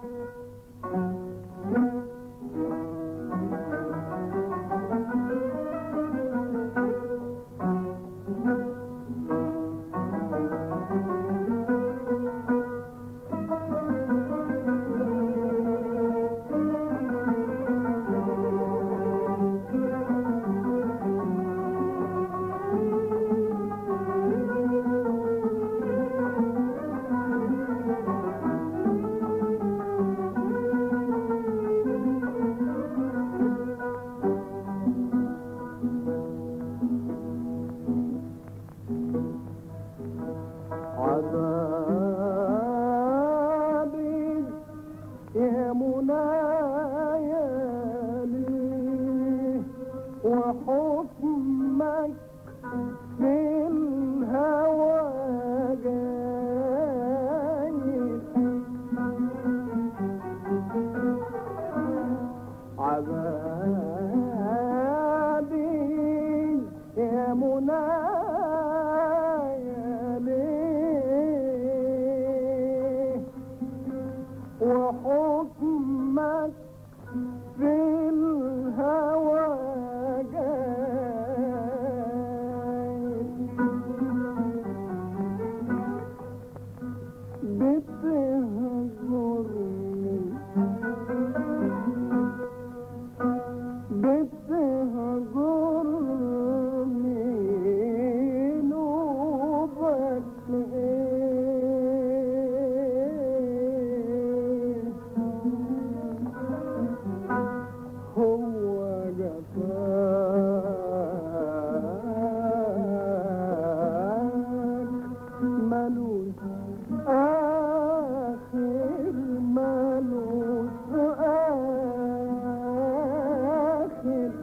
وحكمك في الهوى جايب عذابي يا منايا ليه وحكمك في الهوى بتهجرني نوبك هو جفاك ملوش آخر ملوش آخر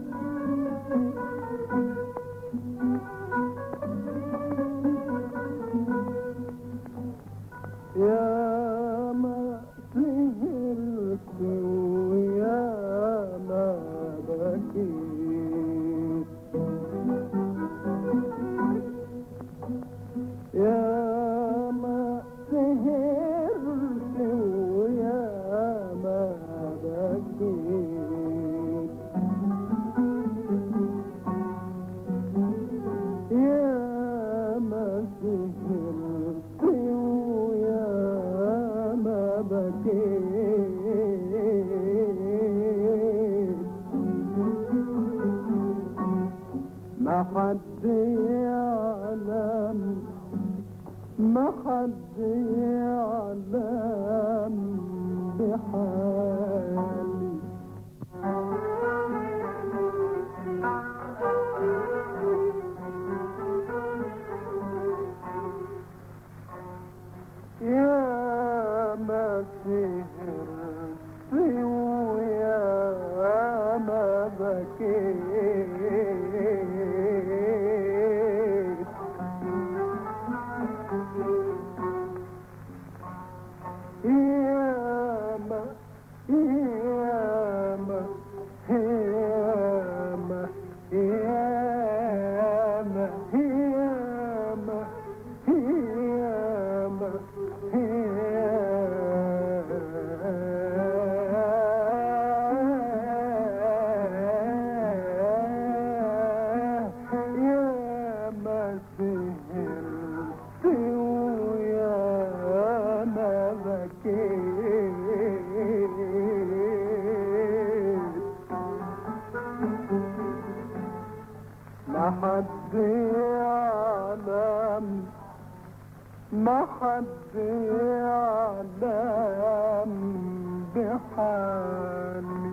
يا ما سهرت ويا ما بكيت يا ما سهرت ويا ما بكيت يا ما سهرت ويا ما بكيت ما حد يعلم ما حد يعلم بحالي يا ما سهرت ويا ما بكيت يا ما يا ما يا ما يا ما يا ما يا ما ما حد يعلم ما حد يعلم بحالي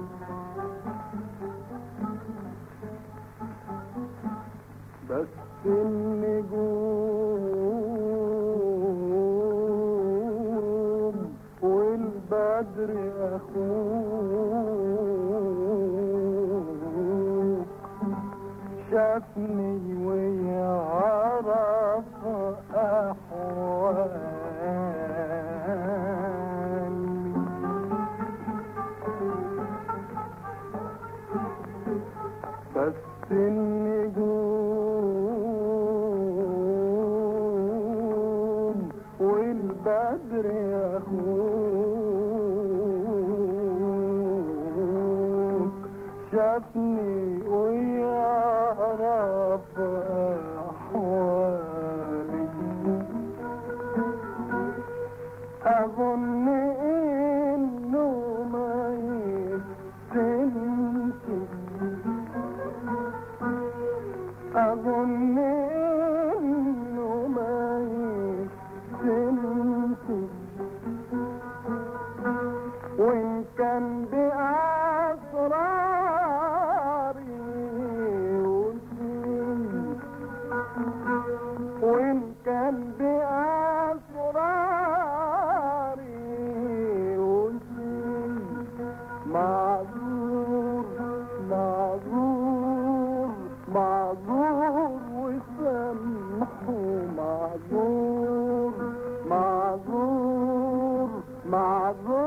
بس النجوم والبدر أخوك شافني ويعرف أحوالي بس النجوم والبدر أخوك شافني ويعرف أحوالي أظن إنه ما يتنسي أظن إنه ما يتنسي وإن كان بأسراري وإن كان بأسراري معذور معذور معذور وسامحوا معذور معذور معذور